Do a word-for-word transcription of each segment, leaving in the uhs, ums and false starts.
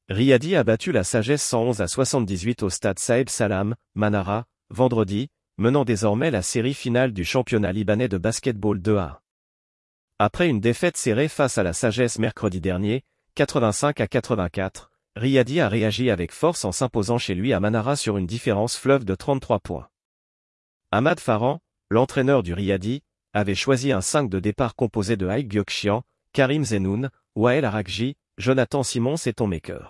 Riyadi a battu la Sagesse cent onze à soixante-dix-huit au stade Saeb Salam, Manara, vendredi, menant désormais la série finale du championnat libanais de basketball deux A. Après une défaite serrée face à la Sagesse mercredi dernier, quatre-vingt-cinq à quatre-vingt-quatre, Riyadi a réagi avec force en s'imposant chez lui à Manara sur une différence fleuve de trente-trois points. Ahmad Farhan, l'entraîneur du Riyadi, avait choisi un cinq de départ composé de Haïk Gyokchian, Karim Zenoun, Wael Arakji, Jonathan Simons et Ton Maker.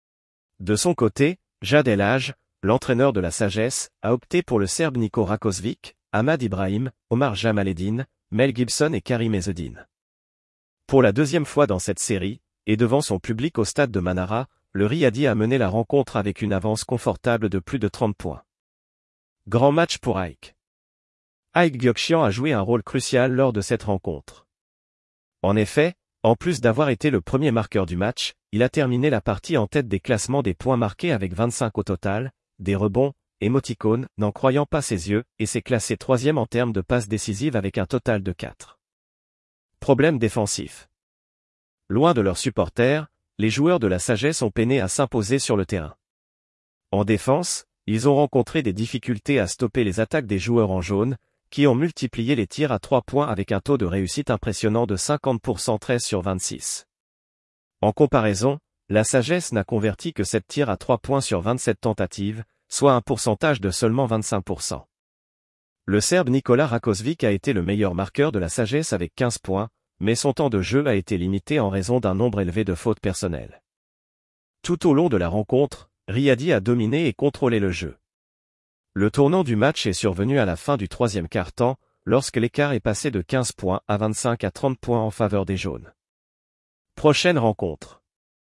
De son côté, Jad El Hadj, l'entraîneur de la Sagesse, a opté pour le Serbe Niko Rakovic, Ahmad Ibrahim, Omar Jamaleddine, Mel Gibson et Karim Ezzedine. Pour la deuxième fois dans cette série, et devant son public au stade de Manara, le Riyadi a mené la rencontre avec une avance confortable de plus de trente points. Grand match pour Haïk. Haïk Gyokchian a joué un rôle crucial lors de cette rencontre. En effet, en plus d'avoir été le premier marqueur du match, il a terminé la partie en tête des classements des points marqués avec vingt-cinq au total, des rebonds, émoticône, n'en croyant pas ses yeux, et s'est classé troisième en termes de passes décisives avec un total de quatre. Problème défensif. Loin de leurs supporters, les joueurs de la Sagesse ont peiné à s'imposer sur le terrain. En défense, ils ont rencontré des difficultés à stopper les attaques des joueurs en jaune, qui ont multiplié les tirs à trois points avec un taux de réussite impressionnant de cinquante pour cent treize sur vingt-six. En comparaison, la Sagesse n'a converti que sept tirs à trois points sur vingt-sept tentatives, soit un pourcentage de seulement vingt-cinq pour cent. Le Serbe Nikola Rakovic a été le meilleur marqueur de la Sagesse avec quinze points, mais son temps de jeu a été limité en raison d'un nombre élevé de fautes personnelles. Tout au long de la rencontre, Riyadi a dominé et contrôlé le jeu. Le tournant du match est survenu à la fin du troisième quart-temps, lorsque l'écart est passé de quinze points à vingt-cinq à trente points en faveur des jaunes. Prochaine rencontre.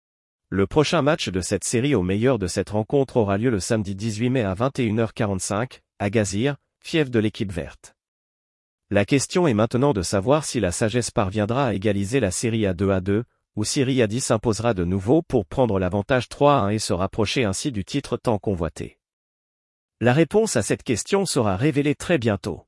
Le prochain match de cette série au meilleur de cette rencontre aura lieu le samedi dix-huit mai à vingt et une heures quarante-cinq, à Gazir, fief de l'équipe verte. La question est maintenant de savoir si la Sagesse parviendra à égaliser la série à deux à deux, ou si Riyadi s'imposera de nouveau pour prendre l'avantage trois à un et se rapprocher ainsi du titre tant convoité. La réponse à cette question sera révélée très bientôt.